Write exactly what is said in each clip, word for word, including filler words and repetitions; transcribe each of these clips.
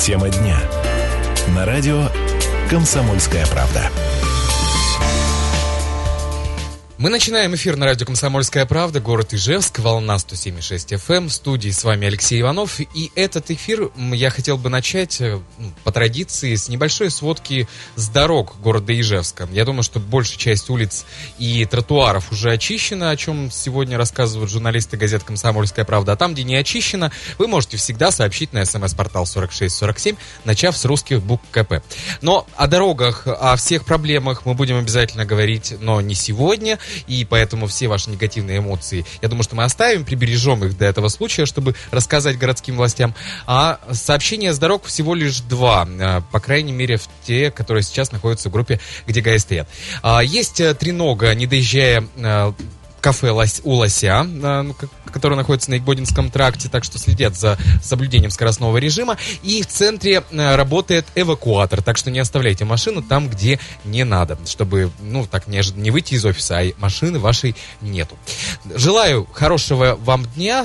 Тема дня. На радио «Комсомольская правда». Мы начинаем эфир на радио «Комсомольская правда», город Ижевск, волна сто семь и шесть эф эм. В студии с вами Алексей Иванов. И этот эфир я хотел бы начать по традиции с небольшой сводки с дорог города Ижевска. Я думаю, что большая часть улиц и тротуаров уже очищена, о чем сегодня рассказывают журналисты газеты «Комсомольская правда». А там, где не очищено, вы можете всегда сообщить на смс-портал сорок шесть сорок семь, начав с русских букв ка пэ. Но о дорогах, о всех проблемах мы будем обязательно говорить, но не сегодня. И поэтому все ваши негативные эмоции, я думаю, что мы оставим, прибережем их до этого случая, чтобы рассказать городским властям. А сообщения с дорог всего лишь два, по крайней мере, в те, которые сейчас находятся в группе «Где ГАИ стоят». Есть тренога, не доезжая кафе у Лося, который находится на Игбодинском тракте, так что следят за соблюдением скоростного режима. И в центре работает эвакуатор, так что не оставляйте машину там, где не надо, чтобы, ну, так не, не выйти из офиса, а машины вашей нету. Желаю хорошего вам дня.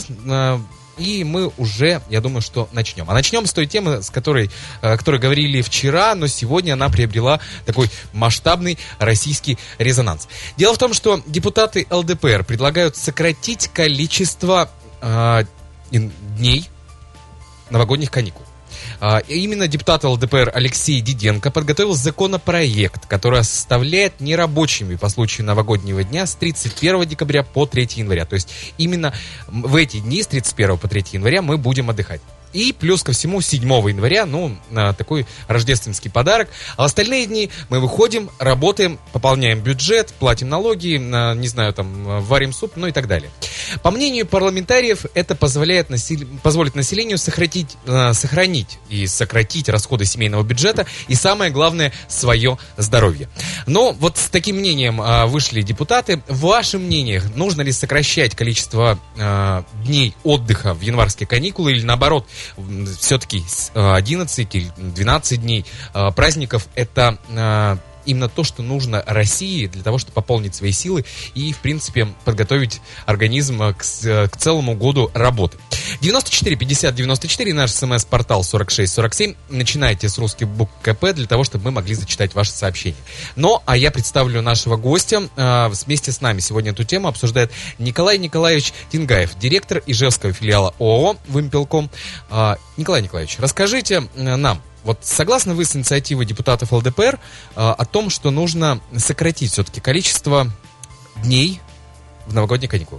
И мы уже, я думаю, что начнем. А начнем с той темы, с которой, о которой говорили вчера, но сегодня она приобрела такой масштабный российский резонанс. Дело в том, что депутаты эл дэ пэ эр предлагают сократить количество э, дней новогодних каникул. Именно депутат эл дэ пэ эр Алексей Диденко подготовил законопроект, который оставляет нерабочими по случаю новогоднего дня с тридцать первого декабря по третьего января. То есть именно в эти дни с тридцать первого по третьего января мы будем отдыхать. И плюс ко всему седьмого января, ну, такой рождественский подарок. А в остальные дни мы выходим, работаем, пополняем бюджет, платим налоги, не знаю, там, варим суп, ну и так далее. По мнению парламентариев, это позволяет насел... позволит населению сохранить, сохранить и сократить расходы семейного бюджета и, самое главное, свое здоровье. Но вот с таким мнением вышли депутаты. В вашем мнении, нужно ли сокращать количество дней отдыха в январские каникулы или наоборот, все-таки одиннадцать или двенадцать дней праздников — это именно то, что нужно России для того, чтобы пополнить свои силы и, в принципе, подготовить организм к, к целому году работы. девяносто четыре пятьдесят девяносто четыре, наш смс-портал сорок шесть сорок семь. Начинайте с русских букв ка пэ для того, чтобы мы могли зачитать ваши сообщения. Ну, а я представлю нашего гостя. Вместе с нами сегодня эту тему обсуждает Николай Николаевич Тингаев, директор Ижевского филиала ООО «Вымпелком». Николай Николаевич, расскажите нам, вот согласны вы с инициативой депутатов эл дэ пэ эр а, о том, что нужно сократить все-таки количество дней в новогодние каникулы?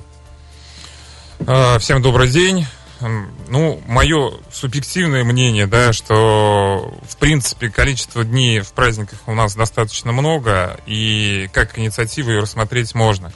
Всем добрый день. Ну, мое субъективное мнение, да, что в принципе количество дней в праздниках у нас достаточно много, и как инициативу ее рассмотреть можно.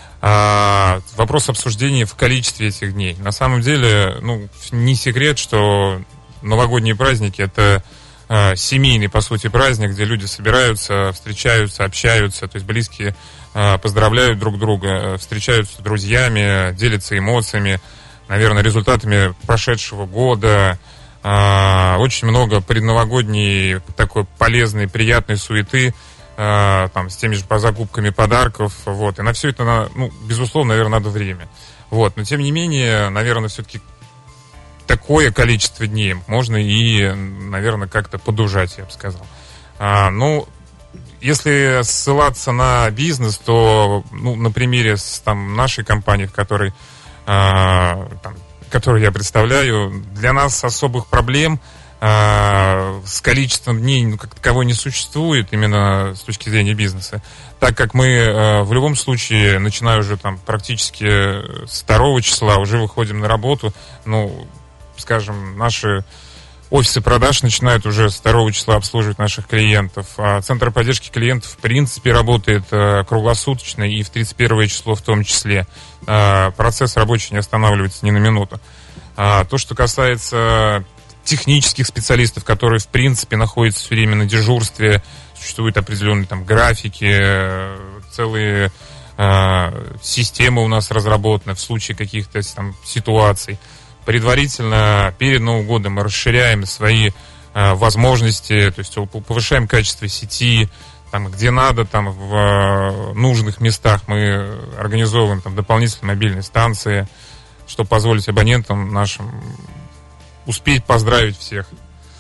А, вопрос обсуждения в количестве этих дней. На самом деле, ну, не секрет, что новогодние праздники — это семейный, по сути, праздник, где люди собираются, встречаются, общаются, то есть близкие поздравляют друг друга, встречаются с друзьями, делятся эмоциями, наверное, результатами прошедшего года. Очень много предновогодней такой полезной, приятной суеты, там, с теми же закупками подарков, вот. И на все это, ну, безусловно, наверное, надо время. Вот. Но, тем не менее, наверное, все-таки такое количество дней можно и, наверное, как-то подужать, я бы сказал. А, ну, если ссылаться на бизнес, то, ну, на примере с, там, нашей компании, в которой, а, там, которую я представляю, для нас особых проблем а, с количеством дней, ну, как таковой не существует, именно с точки зрения бизнеса, так как мы а, в любом случае, начиная уже там практически с второго числа, уже выходим на работу, ну, скажем, наши офисы продаж начинают уже с второго числа обслуживать наших клиентов. А Центр поддержки клиентов, в принципе, работает а, круглосуточно и в тридцать первое число в том числе. А, процесс рабочий не останавливается ни на минуту. А, то, что касается технических специалистов, которые, в принципе, находятся все время на дежурстве, существуют определенные там графики, целые а, системы у нас разработаны в случае каких-то там ситуаций. Предварительно, перед Новым годом мы расширяем свои э, возможности, то есть повышаем качество сети, там, где надо, там, в э, нужных местах мы организовываем там, дополнительные мобильные станции, чтобы позволить абонентам нашим успеть поздравить всех. То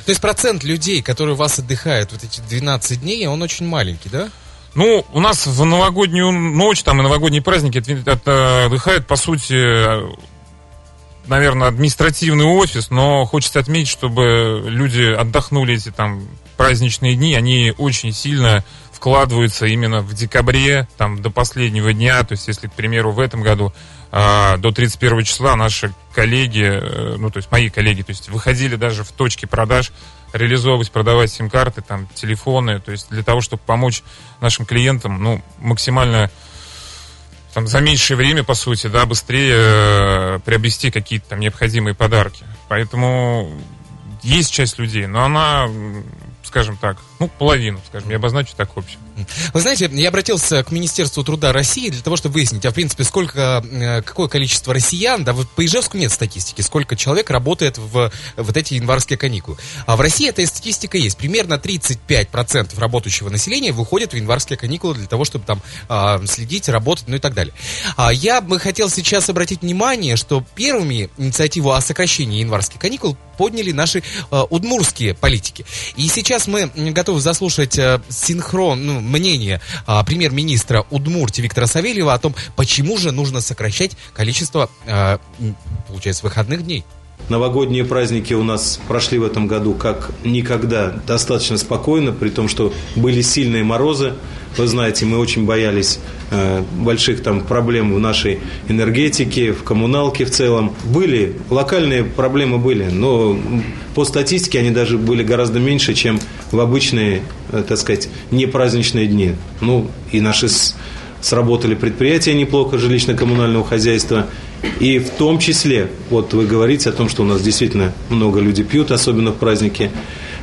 То есть процент людей, которые у вас отдыхают вот эти двенадцать дней, он очень маленький, да? Ну, у нас в новогоднюю ночь, там, и новогодние праздники отдыхают, по сути, наверное, административный офис, но хочется отметить, чтобы люди отдохнули эти там праздничные дни, они очень сильно вкладываются именно в декабре, там, до последнего дня. То есть, если, к примеру, в этом году э, до тридцать первого числа наши коллеги, э, ну, то есть мои коллеги, то есть выходили даже в точки продаж, реализовывать, продавать сим-карты, там, телефоны, то есть для того, чтобы помочь нашим клиентам, ну, максимально там, за меньшее время, по сути, да, быстрее э, приобрести какие-то там необходимые подарки. Поэтому есть часть людей, но она, скажем так, ну, половину, скажем, я обозначу так общем. Вы знаете, я обратился к Министерству труда России для того, чтобы выяснить, а в принципе, сколько, какое количество россиян, да, вот по Ижевску нет статистики, сколько человек работает в вот эти январские каникулы. А в России эта статистика есть. Примерно тридцать пять процентов работающего населения выходит в январские каникулы для того, чтобы там а, следить, работать, ну и так далее. А я бы хотел сейчас обратить внимание, что первыми инициативу о сокращении январских каникул подняли наши а, удмуртские политики. И сейчас мы готовы заслушать а, синхрон, ну, мнение а, премьер-министра Удмуртии Виктора Савельева о том, почему же нужно сокращать количество, а, получается, выходных дней. Новогодние праздники у нас прошли в этом году как никогда достаточно спокойно, при том, что были сильные морозы. Вы знаете, мы очень боялись э, больших там проблем в нашей энергетике, в коммуналке в целом. Были, локальные проблемы были, но по статистике они даже были гораздо меньше, чем в обычные, э, так сказать, непраздничные дни. Ну, и наши с, сработали предприятия неплохо жилищно-коммунального хозяйства. И в том числе, вот вы говорите о том, что у нас действительно много людей пьют, особенно в праздники.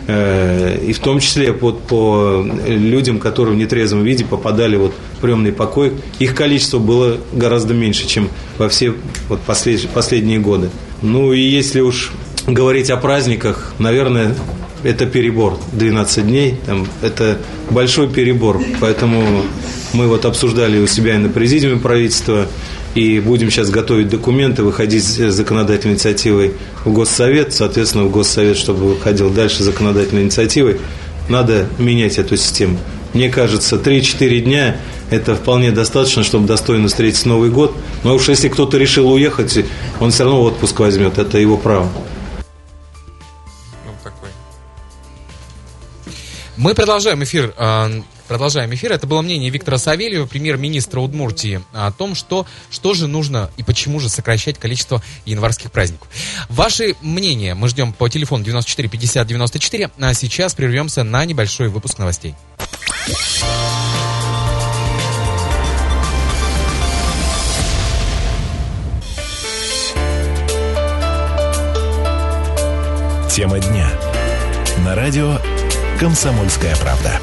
И в том числе вот по людям, которые в нетрезвом виде попадали вот в приемный покой, их количество было гораздо меньше, чем во все вот послед, последние годы. Ну и если уж говорить о праздниках, наверное, это перебор. двенадцать дней, там, это большой перебор. Поэтому мы вот обсуждали у себя и на президиуме правительства, и будем сейчас готовить документы, выходить с законодательной инициативой в Госсовет. Соответственно, в Госсовет, чтобы выходил дальше законодательной инициативой, надо менять эту систему. Мне кажется, три-четыре дня – это вполне достаточно, чтобы достойно встретить Новый год. Но уж если кто-то решил уехать, он все равно отпуск возьмет. Это его право. Ну, такой. Мы продолжаем эфир. Продолжаем эфир. Это было мнение Виктора Савельева, премьер-министра Удмуртии, о том, что, что же нужно и почему же сокращать количество январских праздников. Ваши мнения мы ждем по телефону девяносто четыре пятьдесят девяносто четыре, а сейчас прервемся на небольшой выпуск новостей. Тема дня. На радио «Комсомольская правда».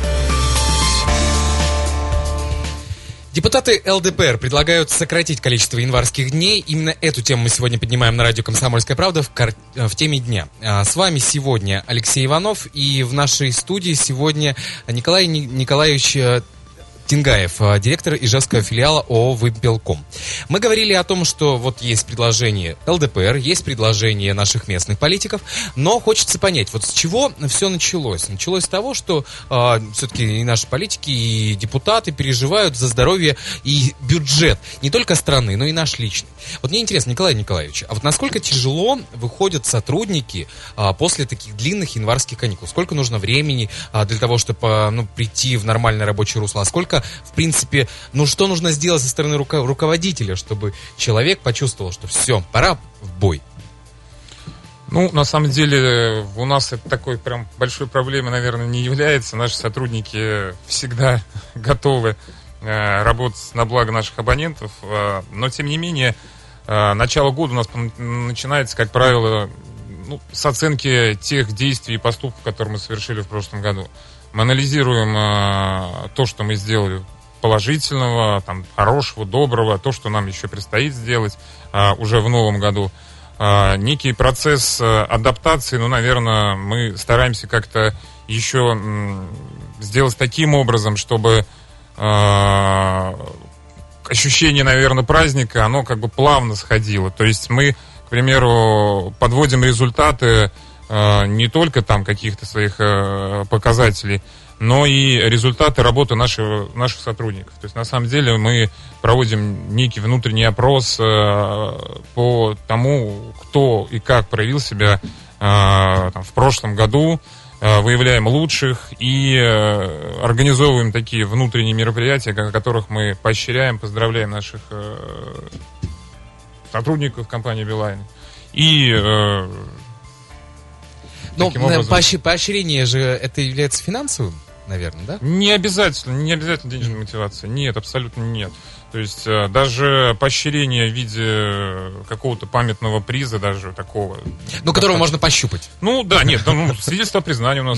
Депутаты эл дэ пэ эр предлагают сократить количество январских дней. Именно эту тему мы сегодня поднимаем на радио «Комсомольская правда» в, кар... в теме дня. С вами сегодня Алексей Иванов, и в нашей студии сегодня Николай Николаевич Тингаев, директор ижевского филиала ООО «Вымпелком». Мы говорили о том, что вот есть предложение эл дэ пэ эр, есть предложение наших местных политиков, но хочется понять, вот с чего все началось. Началось с того, что э, все-таки и наши политики, и депутаты переживают за здоровье и бюджет не только страны, но и наш личный. Вот мне интересно, Николай Николаевич, а вот насколько тяжело выходят сотрудники э, после таких длинных январских каникул? Сколько нужно времени э, для того, чтобы э, ну, прийти в нормальное рабочее русло? А сколько в принципе, ну что нужно сделать со стороны руко- руководителя, чтобы человек почувствовал, что все, пора в бой? Ну, на самом деле, у нас это такой прям большой проблемой, наверное, не является. Наши сотрудники всегда готовы э, работать на благо наших абонентов. Э, но, тем не менее, э, начало года у нас начинается, как правило, ну, с оценки тех действий и поступков, которые мы совершили в прошлом году. Мы анализируем э, то, что мы сделали положительного, там, хорошего, доброго, то, что нам еще предстоит сделать э, уже в новом году. Э, некий процесс э, адаптации, ну, наверное, мы стараемся как-то еще э, сделать таким образом, чтобы э, ощущение, наверное, праздника, оно как бы плавно сходило. То есть мы, к примеру, подводим результаты э, не только там каких-то своих э, показателей, но и результаты работы нашего, наших сотрудников. То есть, на самом деле, мы проводим некий внутренний опрос э, по тому, кто и как проявил себя э, там, в прошлом году, э, выявляем лучших и э, организовываем такие внутренние мероприятия, о которых мы поощряем, поздравляем наших э, сотрудников компании «Билайн». И... Э, Но образом... поощ... поощрение же это является финансовым, наверное, да? Не обязательно, не обязательно денежная мотивация. Нет, абсолютно нет. То есть э, даже поощрение в виде какого-то памятного приза, даже такого. Ну, которого можно пощупать. Ну, да, нет, ну, свидетельство о признании у нас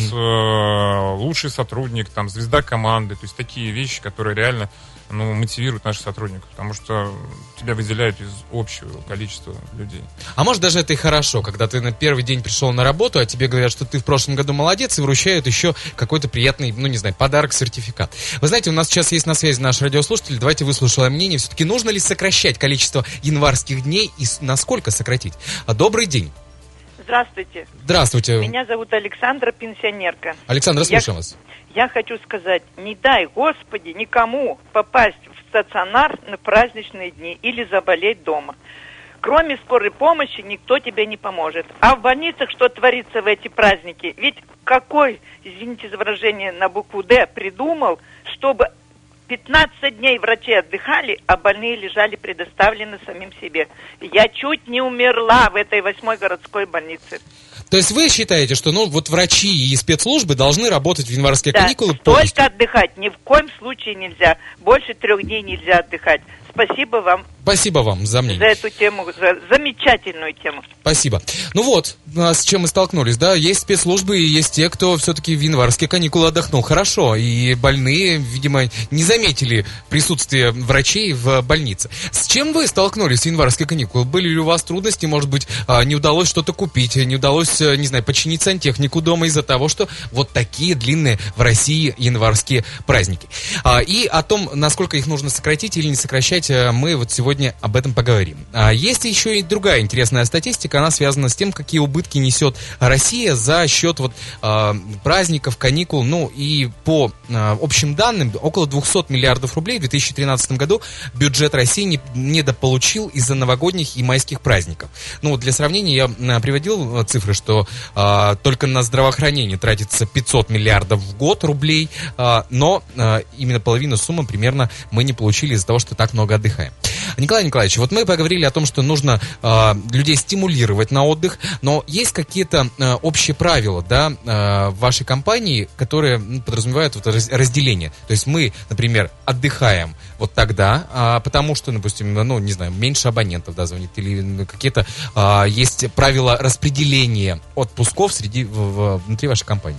э, лучший сотрудник, там, звезда команды. То есть такие вещи, которые реально ну, мотивируют наших сотрудников, потому что тебя выделяют из общего количества людей. А может, даже это и хорошо, когда ты на первый день пришел на работу, а тебе говорят, что ты в прошлом году молодец, и вручают еще какой-то приятный, ну, не знаю, подарок, сертификат. Вы знаете, у нас сейчас есть на связи наш радиослушатель, давайте выслушаем мнение. Все-таки нужно ли сокращать количество январских дней и насколько сократить? Добрый день. Здравствуйте. Здравствуйте. Меня зовут Александра, пенсионерка. Александра, слушаем я, вас. Я хочу сказать, не дай, Господи, никому попасть в стационар на праздничные дни или заболеть дома. Кроме скорой помощи никто тебе не поможет. А в больницах что творится в эти праздники? Ведь какой, извините за выражение на букву «Д», придумал, чтобы пятнадцать дней врачи отдыхали, а больные лежали предоставлены самим себе. Я чуть не умерла в этой восьмой городской больнице. То есть вы считаете, что ну вот врачи и спецслужбы должны работать в январские да, каникулы полностью? Только отдыхать, ни в коем случае нельзя. Больше трех дней нельзя отдыхать. Спасибо вам. Спасибо вам за мнение. За эту тему, за замечательную тему. Спасибо. Ну вот, с чем мы столкнулись, да, есть спецслужбы и есть те, кто все-таки в январские каникулы отдохнул хорошо, и больные, видимо, не заметили присутствие врачей в больнице. С чем вы столкнулись в январские каникулы? Были ли у вас трудности, может быть, не удалось что-то купить, не удалось, не знаю, починить сантехнику дома из-за того, что вот такие длинные в России январские праздники. И о том, насколько их нужно сократить или не сокращать, мы вот сегодня об этом поговорим. А есть еще и другая интересная статистика, она связана с тем, какие убытки несет Россия за счет вот, э, праздников, каникул, ну и по э, общим данным, около двухсот миллиардов рублей в две тысячи тринадцатом году бюджет России не, недополучил из-за новогодних и майских праздников. Ну вот для сравнения я э, приводил цифры, что э, только на здравоохранение тратится пятьсот миллиардов в год рублей, э, но э, именно половину суммы примерно мы не получили из-за того, что так много отдыхаем. Николай Николаевич, вот мы поговорили о том, что нужно э, людей стимулировать на отдых, но есть какие-то э, общие правила, да, э, в вашей компании, которые ну, подразумевают вот, раз, разделение. То есть мы, например, отдыхаем вот тогда, э, потому что, допустим, ну, не знаю, меньше абонентов, да, звонит, или какие-то э, есть правила распределения отпусков среди, в, в, внутри вашей компании.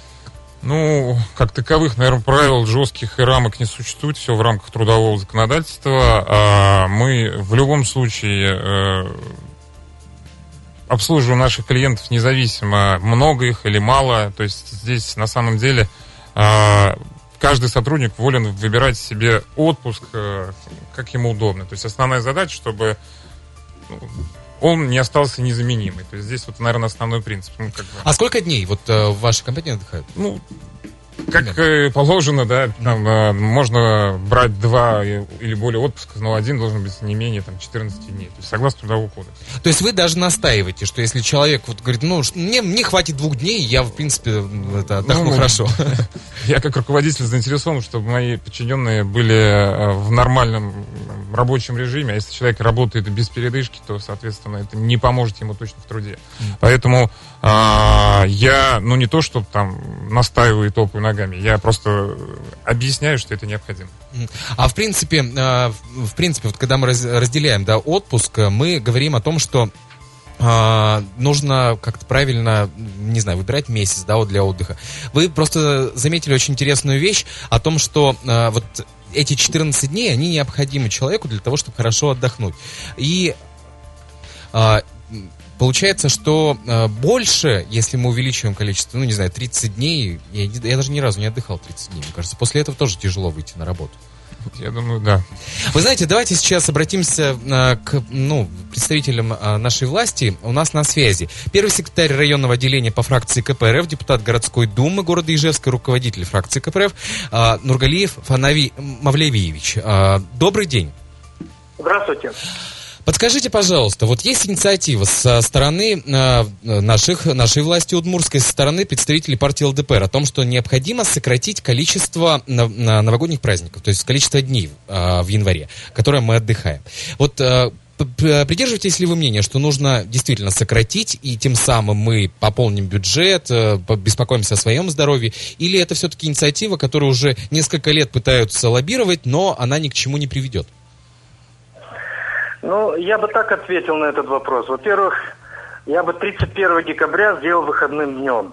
Ну, как таковых, наверное, правил жестких и рамок не существует, все в рамках трудового законодательства. Мы в любом случае обслуживаем наших клиентов независимо, много их или мало. То есть здесь на самом деле каждый сотрудник волен выбирать себе отпуск, как ему удобно. То есть основная задача, чтобы он не остался незаменимый. То есть здесь вот, наверное, основной принцип. Ну, как бы... А сколько дней вот э, в вашей компании отдыхают? Ну, как э, положено, да, там, э, можно брать два или более отпуска, но один должен быть не менее там, четырнадцати дней. То есть согласно Трудовому кодексу. То есть вы даже настаиваете, что если человек вот говорит, ну, мне, мне хватит двух дней, я, в принципе, это, отдохну ну, хорошо. Я как руководитель заинтересован, чтобы мои подчиненные были в нормальном рабочем режиме, а если человек работает без передышки, то, соответственно, это не поможет ему точно в труде. Mm. Поэтому а, я, ну, не то, чтобы там настаиваю и топаю ногами, я просто объясняю, что это необходимо. А в принципе, в принципе, вот когда мы разделяем, да, отпуск, мы говорим о том, что Uh, нужно как-то правильно, не знаю, выбирать месяц, да, вот для отдыха. Вы просто заметили очень интересную вещь о том, что uh, вот эти четырнадцать дней, они необходимы человеку для того, чтобы хорошо отдохнуть. И uh, получается, что uh, больше, если мы увеличиваем количество, ну, не знаю, тридцать дней, я, я даже ни разу не отдыхал тридцать дней, мне кажется, после этого тоже тяжело выйти на работу. Я думаю, да. Вы знаете, давайте сейчас обратимся а, к ну, представителям а, нашей власти. У нас на связи первый секретарь районного отделения по фракции ка пэ эр эф, депутат городской думы города Ижевска, руководитель фракции ка пэ эр эф а, Нургалиев Фанави Мавлевиевич. А, добрый день. Здравствуйте. Подскажите, пожалуйста, вот есть инициатива со стороны э, наших, нашей власти удмуртской, со стороны представителей партии эл дэ пэ эр о том, что необходимо сократить количество на, на новогодних праздников, то есть количество дней э, в январе, которое мы отдыхаем. Вот э, придерживаетесь ли вы мнения, что нужно действительно сократить, и тем самым мы пополним бюджет, э, беспокоимся о своем здоровье, или это все-таки инициатива, которую уже несколько лет пытаются лоббировать, но она ни к чему не приведет? Ну, я бы так ответил на этот вопрос. Во-первых, я бы тридцать первого декабря сделал выходным днем.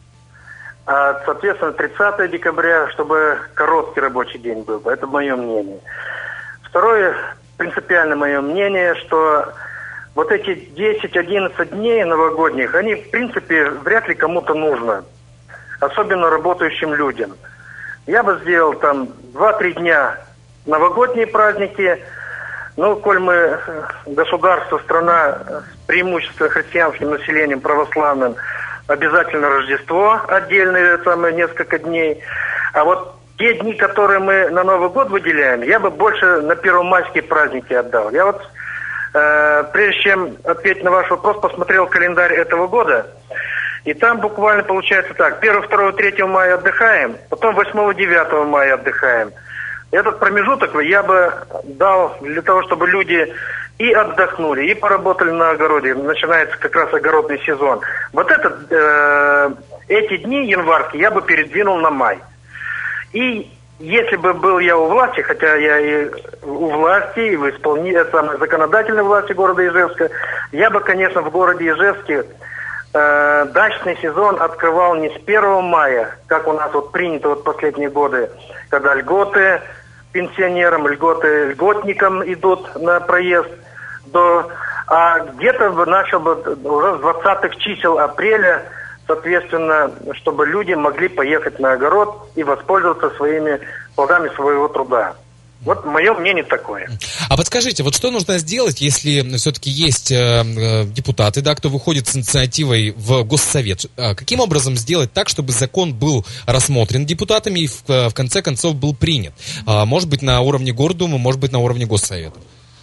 А, соответственно, тридцатого декабря, чтобы короткий рабочий день был. Это мое мнение. Второе, принципиально мое мнение, что вот эти десять-одиннадцать дней новогодних, они, в принципе, вряд ли кому-то нужно. Особенно работающим людям. Я бы сделал там два-три дня новогодние праздники. Ну, коль мы государство, страна с преимущественно христианским населением, православным, обязательно Рождество отдельные самые несколько дней. А вот те дни, которые мы на Новый год выделяем, я бы больше на первомайские праздники отдал. Я вот, э, прежде чем ответить на ваш вопрос, посмотрел календарь этого года. И там буквально получается так. первого, второго, третьего мая отдыхаем, потом восьмого, девятого мая отдыхаем. Этот промежуток я бы дал для того, чтобы люди и отдохнули, и поработали на огороде. Начинается как раз огородный сезон. Вот этот, э, эти дни январские я бы передвинул на май. И если бы был я у власти, хотя я и у власти, и в исполнении самой законодательной власти города Ижевска, я бы, конечно, в городе Ижевске э, дачный сезон открывал не с первого мая, как у нас вот принято вот последние годы, когда льготы пенсионерам, льготы льготникам идут на проезд, до, а где-то начал бы уже с двадцатых чисел апреля, соответственно, чтобы люди могли поехать на огород и воспользоваться своими плодами своего труда. Вот мое мнение такое. А подскажите, вот что нужно сделать, если все-таки есть э, депутаты, да, кто выходит с инициативой в Госсовет? Каким образом сделать так, чтобы закон был рассмотрен депутатами и в, в конце концов был принят? А, может быть, на уровне Гордумы, может быть, на уровне Госсовета?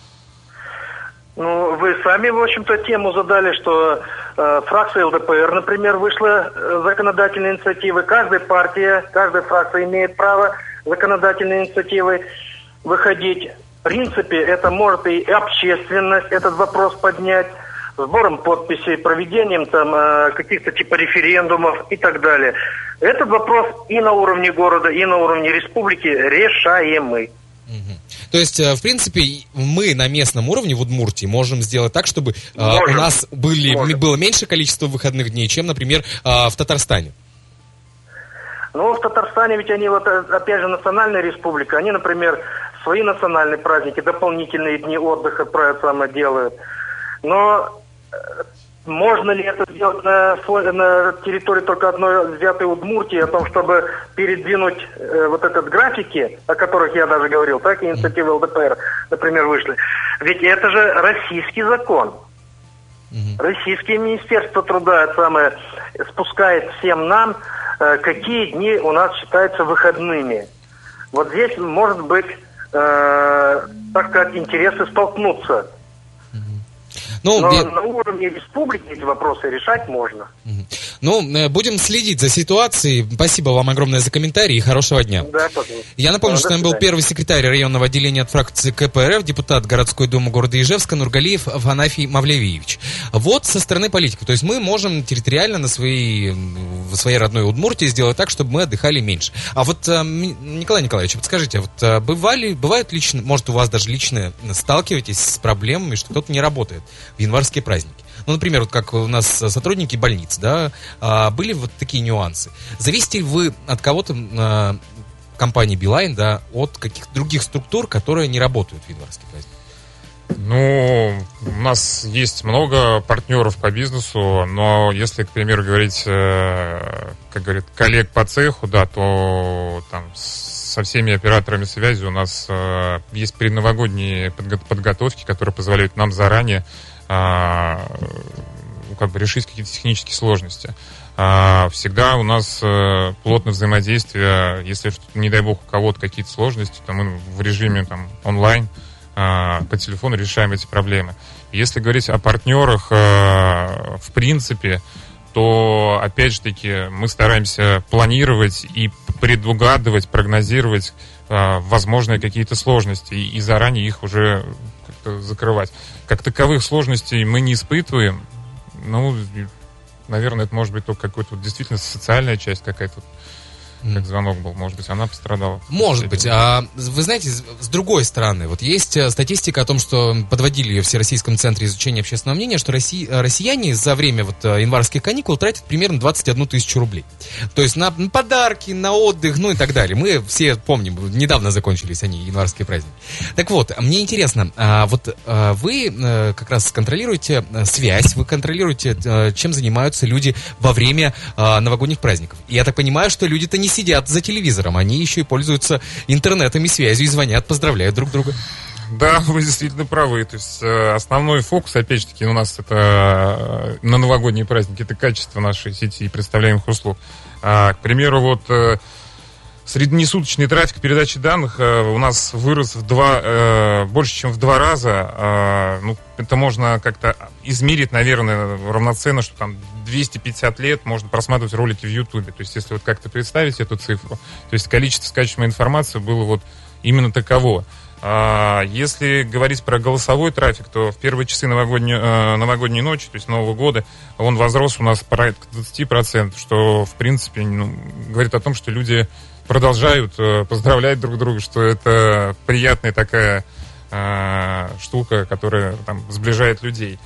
Ну, вы сами, в общем-то, тему задали, что э, фракция эл дэ пэ эр, например, вышла э, законодательной инициативой. Каждая партия, каждая фракция имеет право законодательной инициативой выходить. В принципе, это может и общественность этот вопрос поднять, сбором подписей, проведением там э, каких-то типа референдумов и так далее. Этот вопрос и на уровне города, и на уровне республики решаемый. То есть, в принципе, мы на местном уровне в Удмуртии можем сделать так, чтобы можем, у нас были, было меньше количества выходных дней, чем, например, в Татарстане. Ну, в Татарстане ведь они, вот, опять же, национальная республика, они, например, свои национальные праздники, дополнительные дни отдыха про это самое делают. Но можно ли это сделать на, на территории только одной взятой Удмуртии, о том, чтобы передвинуть э, вот этот графики, о которых я даже говорил, так, инициативы эл дэ пэ эр, например, вышли. Ведь это же российский закон. Mm-hmm. Российское министерство труда это самое, спускает всем нам, э, какие дни у нас считаются выходными. Вот здесь, может быть, э, так сказать, интересы столкнутся. Ну, Но я... на уровне республики эти вопросы решать можно. Ну, будем следить за ситуацией. Спасибо вам огромное за комментарий и хорошего дня. Да, пожалуйста. Я напомню, да, что там был первый секретарь районного отделения от фракции ка пэ эр эф, депутат городской думы города Ижевска Нургалиев Фанафий Мавлевиевич. Вот со стороны политиков. То есть мы можем территориально на своей, в своей родной Удмуртии сделать так, чтобы мы отдыхали меньше. А вот, Николай Николаевич, подскажите, вот бывали, бывают лично, может, у вас даже лично сталкиваетесь с проблемами, что кто-то не работает в январские праздники? Ну, например, вот как у нас сотрудники больниц, да, были вот такие нюансы. Зависите ли вы от кого-то, компании Билайн, да, от каких-то других структур, которые не работают в январские праздники? Ну, у нас есть много партнеров по бизнесу, но если, к примеру, говорить, как говорят, коллег по цеху, да, то там с со всеми операторами связи у нас э, есть предновогодние подго- подготовки, которые позволяют нам заранее э, как бы решить какие-то технические сложности. Э, всегда у нас э, плотное взаимодействие. Если, не дай бог, у кого-то какие-то сложности, то мы в режиме там, онлайн э, по телефону решаем эти проблемы. Если говорить о партнерах, э, в принципе, то, опять же таки, мы стараемся планировать и предугадывать, прогнозировать э, возможные какие-то сложности и, и заранее их уже как-то закрывать. Как таковых сложностей мы не испытываем. Ну, наверное, это может быть только какая-то вот, действительно социальная часть какая-то. Как звонок был, может быть, она пострадала. Может быть. А, вы знаете, с другой стороны, вот есть статистика о том, что подводили ее в Всероссийском центре изучения общественного мнения, что Росси, россияне за время вот январских каникул тратят примерно двадцать одну тысячу рублей. То есть на, на подарки, на отдых, ну и так далее. Мы все помним, недавно закончились они, январские праздники. Так вот, мне интересно, а вот а вы а, как раз контролируете связь, вы контролируете, а, чем занимаются люди во время а, новогодних праздников. И я так понимаю, что люди-то не сидят за телевизором, они еще и пользуются интернетом и связью, и звонят, поздравляют друг друга. Да, вы действительно правы. То есть э, основной фокус, опять же таки, у нас это э, на новогодние праздники, это качество нашей сети и представляемых услуг. А, к примеру, вот э, среднесуточный трафик передачи данных э, у нас вырос в два, э, больше, чем в два раза. Э, ну, это можно как-то измерить, наверное, равноценно, что там двести пятьдесят лет можно просматривать ролики в Ютубе. То есть, если вот как-то представить эту цифру, то есть количество скачиваемой информации было вот именно таково. А если говорить про голосовой трафик, то в первые часы новогодней, э, новогодней ночи, то есть Нового года, он возрос у нас порядка двадцать процентов, что, в принципе, ну, говорит о том, что люди продолжают э, поздравлять друг друга, что это приятная такая э, штука, которая там сближает людей.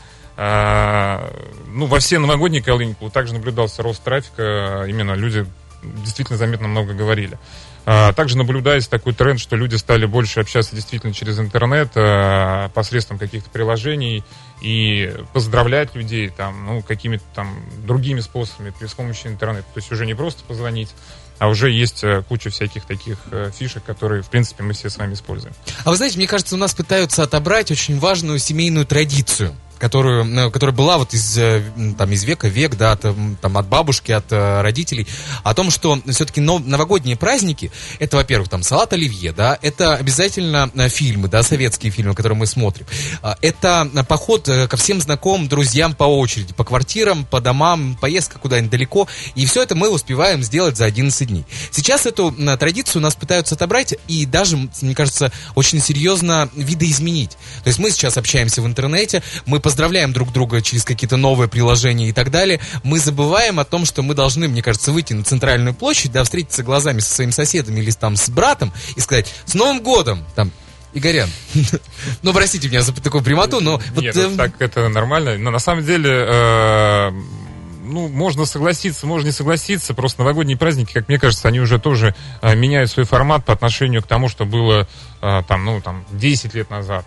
А, ну, во все новогодние каникулы также наблюдался рост трафика, именно люди действительно заметно много говорили. А, также наблюдается такой тренд, что люди стали больше общаться действительно через интернет, а, посредством каких-то приложений, и поздравлять людей там, ну, какими-то там другими способами, при помощи интернета. То есть уже не просто позвонить, а уже есть куча всяких таких фишек, которые, в принципе, мы все с вами используем. А вы знаете, мне кажется, у нас пытаются отобрать очень важную семейную традицию, которую, которая была вот из, там, из века в век, да, от, там, от бабушки, от родителей, о том, что все-таки новогодние праздники, это, во-первых, там, салат оливье, да, это обязательно фильмы, да, советские фильмы, которые мы смотрим. Это поход ко всем знакомым, друзьям по очереди, по квартирам, по домам, поездка куда-нибудь далеко, и все это мы успеваем сделать за одиннадцать дней. Сейчас эту традицию у нас пытаются отобрать и даже, мне кажется, очень серьезно видоизменить. То есть мы сейчас общаемся в интернете, мы поздравляем друг друга через какие-то новые приложения и так далее. Мы забываем о том, что мы должны, мне кажется, выйти на центральную площадь, да, встретиться глазами со своими соседами или там с братом и сказать: «С Новым годом!» Там, Игорян. Ну, простите меня за такую прямоту, но... Нет, вот, э... так это нормально. Но на самом деле, э, ну, можно согласиться, можно не согласиться. Просто новогодние праздники, как мне кажется, они уже тоже э, меняют свой формат по отношению к тому, что было э, там, ну, там, десять лет назад.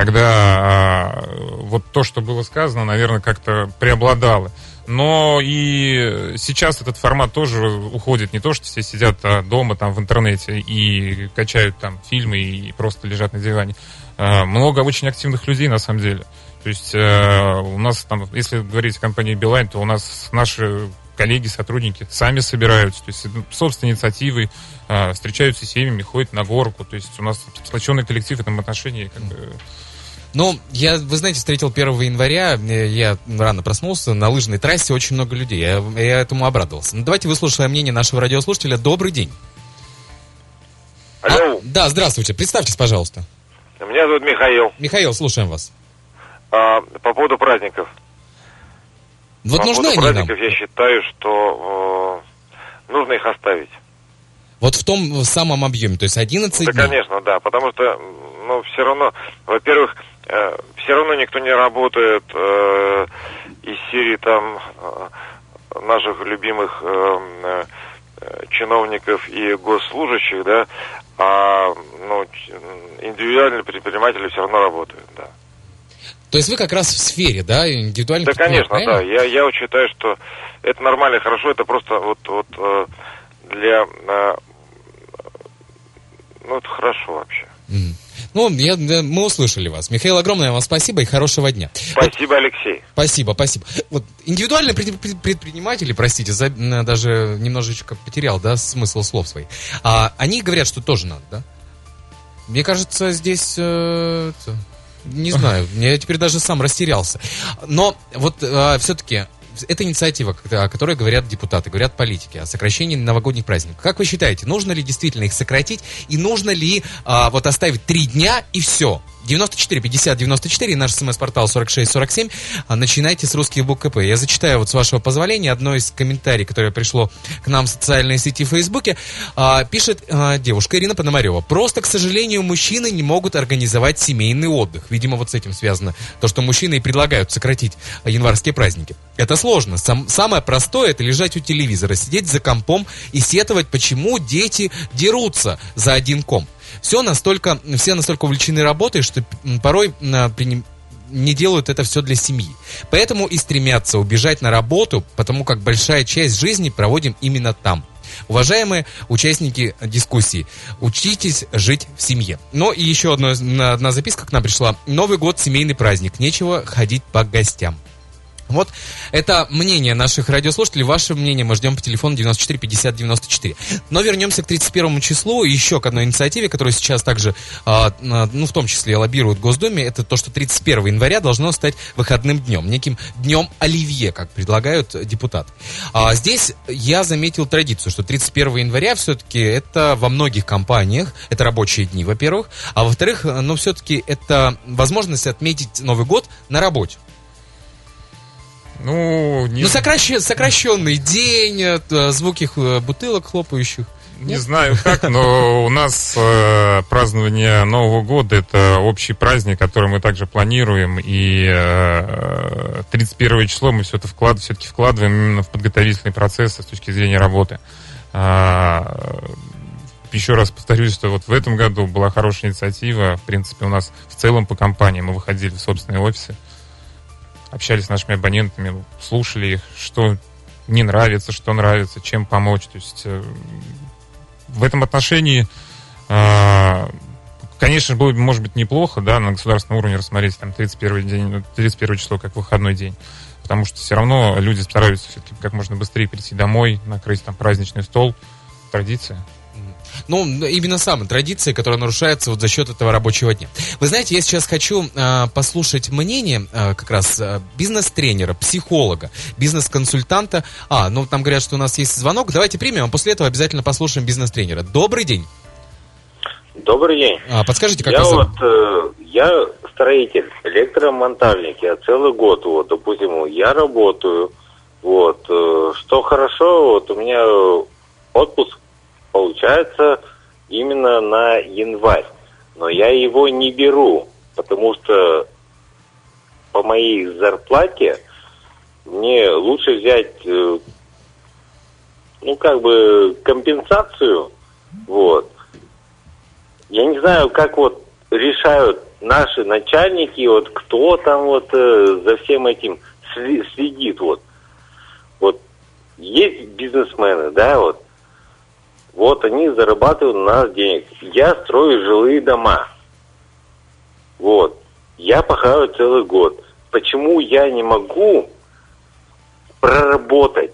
Когда э, вот то, что было сказано, наверное, как-то преобладало. Но и сейчас этот формат тоже уходит. Не то, что все сидят дома там в интернете и качают там фильмы и просто лежат на диване. Много очень активных людей на самом деле. То есть у нас там, если говорить о компании Билайн, то у нас наши коллеги, сотрудники сами собираются, то есть собственной инициативой встречаются с семьями, ходят на горку. То есть у нас сплоченный коллектив в этом отношении как бы... Ну, я, вы знаете, встретил первого января, я рано проснулся, на лыжной трассе очень много людей, я, я этому обрадовался. Ну, давайте выслушаем мнение нашего радиослушателя. Добрый день. Алло. А, да, здравствуйте, представьтесь, пожалуйста. Меня зовут Михаил. Михаил, слушаем вас. А, по поводу праздников. Вот по нужны поводу они праздников нам? Я считаю, что э, нужно их оставить. Вот в том самом объеме, то есть одиннадцать да, дней? Да, конечно, да, потому что, ну, все равно, во-первых, э, все равно никто не работает э, из серии там э, наших любимых э, э, чиновников и госслужащих, да, а, ну, индивидуальные предприниматели все равно работают, да. То есть вы как раз в сфере, да, индивидуальных Да, конечно, правильно? да, я, я вот считаю, что это нормально, хорошо, это просто вот, вот э, для... Э, ну, это хорошо вообще. Mm. Ну, я, мы услышали вас. Михаил, огромное вам спасибо и хорошего дня. Спасибо, вот, Алексей. Спасибо, спасибо. Вот индивидуальные предприниматели, простите, за, даже немножечко потерял, да, смысл слов своих. А, они говорят, что тоже надо, да? Мне кажется, здесь... Э, не знаю, я теперь даже сам растерялся. Но вот э, все-таки... Это инициатива, о которой говорят депутаты, говорят политики, о сокращении новогодних праздников. Как вы считаете, нужно ли действительно их сократить? И нужно ли а, вот оставить три дня и все? девяносто четыре пятьдесят девяносто четыре, наш смс-портал сорок шесть сорок семь. А, начинайте с русских букв КП. Я зачитаю вот с вашего позволения одно из комментариев, которое пришло к нам в социальной сети в Фейсбуке. А, пишет а, девушка Ирина Пономарева. Просто, к сожалению, мужчины не могут организовать семейный отдых. Видимо, вот с этим связано то, что мужчины и предлагают сократить январские праздники. Это сложно. Сам, самое простое — это лежать у телевизора, сидеть за компом и сетовать, почему дети дерутся за один комп. Все настолько, все настолько увлечены работой, что порой не делают это все для семьи. Поэтому и стремятся убежать на работу, потому как большая часть жизни проводим именно там. Уважаемые участники дискуссии, учитесь жить в семье. Но и еще одно, одна записка к нам пришла. Новый год — семейный праздник, нечего ходить по гостям. Вот это мнение наших радиослушателей. Ваше мнение мы ждем по телефону девяносто четыре пятьдесят девяносто четыре. Но вернемся к тридцать первому числу и еще к одной инициативе, которая сейчас также, а, ну, в том числе лоббирует в Госдуме. Это то, что тридцать первого января должно стать выходным днем, неким днем оливье, как предлагают депутаты. А здесь я заметил традицию, что тридцать первого января все-таки это во многих компаниях, это рабочие дни, во-первых, а во-вторых, ну, все-таки это возможность отметить Новый год на работе. Ну, не... ну сокращ... сокращенный день, звуки бутылок хлопающих. Не Нет? знаю как, но у нас э, празднование Нового года — это общий праздник, который мы также планируем, и э, тридцать первое число мы все это вклад... все-таки вкладываем именно в подготовительные процессы с точки зрения работы. А, еще раз повторюсь, что вот в этом году была хорошая инициатива. В принципе, у нас в целом по компании мы выходили в собственные офисы, общались с нашими абонентами, слушали их, что не нравится, что нравится, чем помочь. То есть э, в этом отношении, э, конечно, было бы, может быть, неплохо, да, на государственном уровне рассмотреть там тридцать первое день, тридцать первое число как выходной день, потому что все равно люди стараются все-таки как можно быстрее прийти домой, накрыть там праздничный стол. Традиция. Ну, именно самая традиция, которая нарушается вот за счет этого рабочего дня. Вы знаете, я сейчас хочу э, послушать мнение э, как раз э, бизнес-тренера, психолога, бизнес-консультанта. А, ну там говорят, что у нас есть звонок. Давайте примем, а после этого обязательно послушаем бизнес-тренера. Добрый день. Добрый день. А, подскажите, как я вас зовут? Вот, э, я строитель, электромонтажник. Я целый год, вот, допустим, я работаю. Вот, э, что хорошо, вот у меня отпуск получается именно на январь. Но я его не беру, потому что по моей зарплате мне лучше взять, э, ну, как бы, компенсацию. Вот. Я не знаю, как вот решают наши начальники, вот кто там вот э, за всем этим следит. Вот. Вот есть бизнесмены, да, вот. Вот они зарабатывают на нас денег. Я строю жилые дома. Вот. Я пахаю целый год. Почему я не могу проработать?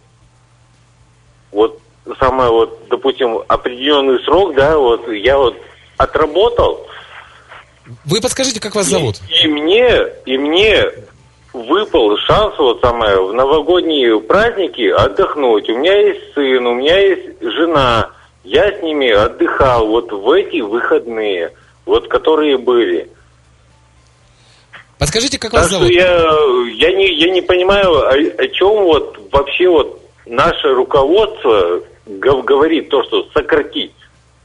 Вот самое вот, допустим, определенный срок, да, вот я вот отработал. Вы подскажите, как вас зовут? И, и мне, и мне выпал шанс вот самое в новогодние праздники отдохнуть. У меня есть сын, у меня есть жена. Я с ними отдыхал вот в эти выходные, вот которые были. Подскажите, как так вас зовут? Я, я, не, я не понимаю, о, о чем вот вообще вот наше руководство говорит, то, что сократить.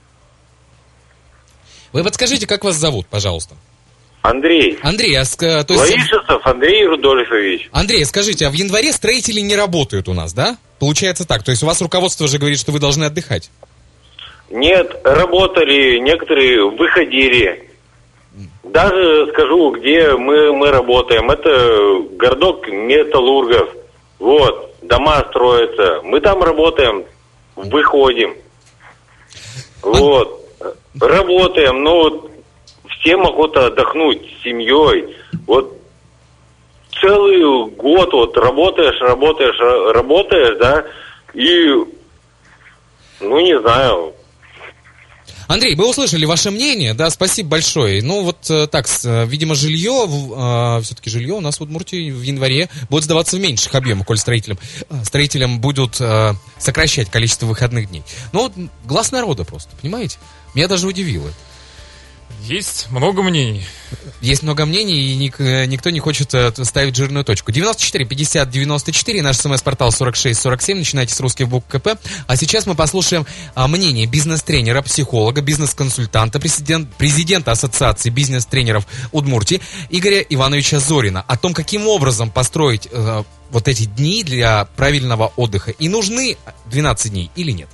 Вы подскажите, как вас зовут, пожалуйста? Андрей. Андрей, а то есть... Лаишесов Андрей Рудольфович. Андрей, скажите, а в январе строители не работают у нас, да? Получается так. То есть у вас руководство же говорит, что вы должны отдыхать. Нет, работали, некоторые выходили. Даже скажу, где мы, мы работаем. Это городок металлургов. Вот, дома строятся. Мы там работаем, выходим. Вот. работаем, но вот всем охота отдохнуть с семьей. Вот целый год вот работаешь, работаешь, работаешь, да, и, ну, не знаю. Андрей, мы услышали ваше мнение, да, спасибо большое. Ну, вот э, так, э, видимо, жилье, э, все-таки жилье у нас в Удмуртии в январе будет сдаваться в меньших объемах, коль строителям, э, строителям будут э, сокращать количество выходных дней. Ну, вот глаз народа просто, понимаете? Меня даже удивило. Есть много мнений. Есть много мнений, и ник, никто не хочет э, ставить жирную точку. девяносто четыре пятьдесят девяносто четыре, наш смс-портал сорок шесть сорок семь, начинайте с русских букв КП. А сейчас мы послушаем а, мнение бизнес-тренера, психолога, бизнес-консультанта, президент, президента Ассоциации бизнес-тренеров Удмуртии Игоря Ивановича Зорина о том, каким образом построить э, вот эти дни для правильного отдыха. И нужны двенадцать дней или нет?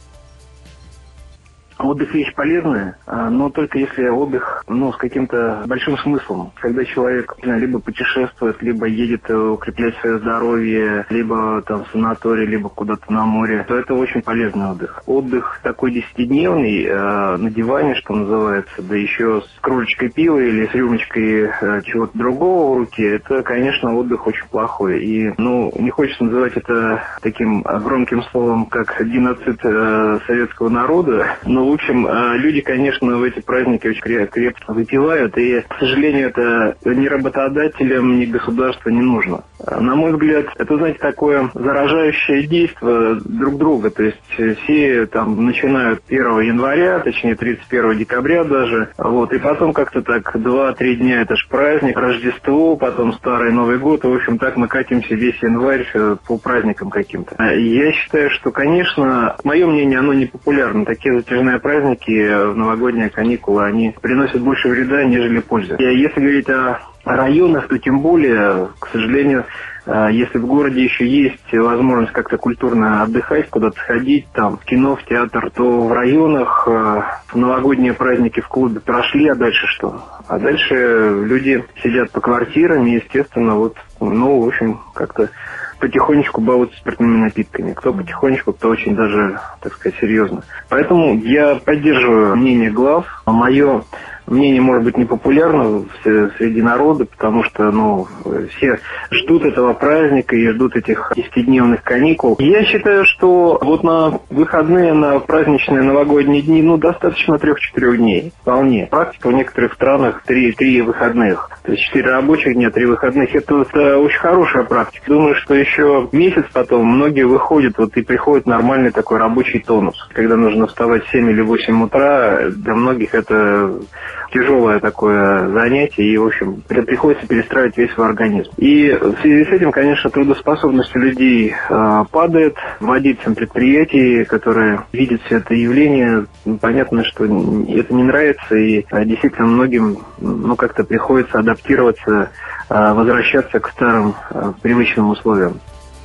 Отдых вещь полезная, но только если отдых, ну, с каким-то большим смыслом. Когда человек либо путешествует, либо едет укреплять свое здоровье, либо там в санаторий, либо куда-то на море, то это очень полезный отдых. Отдых такой десятидневный, э, на диване, что называется, да еще с кружечкой пива или с рюмочкой э, чего-то другого в руке, это, конечно, отдых очень плохой. И, ну, не хочется называть это таким громким словом, как геноцид э, советского народа, но в общем, люди, конечно, в эти праздники очень крепко выпивают, и, к сожалению, это ни работодателям, ни государству не нужно. На мой взгляд, это, знаете, такое заражающее действие друг друга, то есть все там начинают первого января, точнее тридцать первого декабря даже, вот, и потом как-то так два-три дня это ж праздник, Рождество, потом Старый Новый год, и, в общем, так мы катимся весь январь по праздникам каким-то. Я считаю, что, конечно, мое мнение, оно не популярно, такие затяжные праздники в новогодние каникулы, они приносят больше вреда, нежели пользы. И если говорить о районах, то тем более, к сожалению, если в городе еще есть возможность как-то культурно отдыхать, куда-то сходить, там, в кино, в театр, то в районах в новогодние праздники в клубе прошли, а дальше что? А дальше люди сидят по квартирам и, естественно, вот, ну, в общем, как-то потихонечку балуются спиртными напитками. Кто потихонечку, кто очень даже, так сказать, серьезно. Поэтому я поддерживаю мнение глав. Мое мнение может быть непопулярно среди народа, потому что, ну, все ждут этого праздника и ждут этих десятидневных каникул. Я считаю, что вот на выходные, на праздничные новогодние дни, ну, достаточно трех-четырех дней. Вполне. Практика в некоторых странах три, три выходных. То есть четыре рабочих дня, три выходных. Это, это очень хорошая практика. Думаю, что еще месяц потом многие выходят вот и приходит нормальный такой рабочий тонус. Когда нужно вставать в семь или восемь утра, для многих это тяжелое такое занятие, и, в общем, приходится перестраивать весь свой организм. И в связи с этим, конечно, трудоспособность у людей э, падает. Владельцам предприятий, которые видят все это явление, понятно, что это не нравится, и э, действительно многим, ну, как-то приходится адаптироваться, э, возвращаться к старым э, привычным условиям.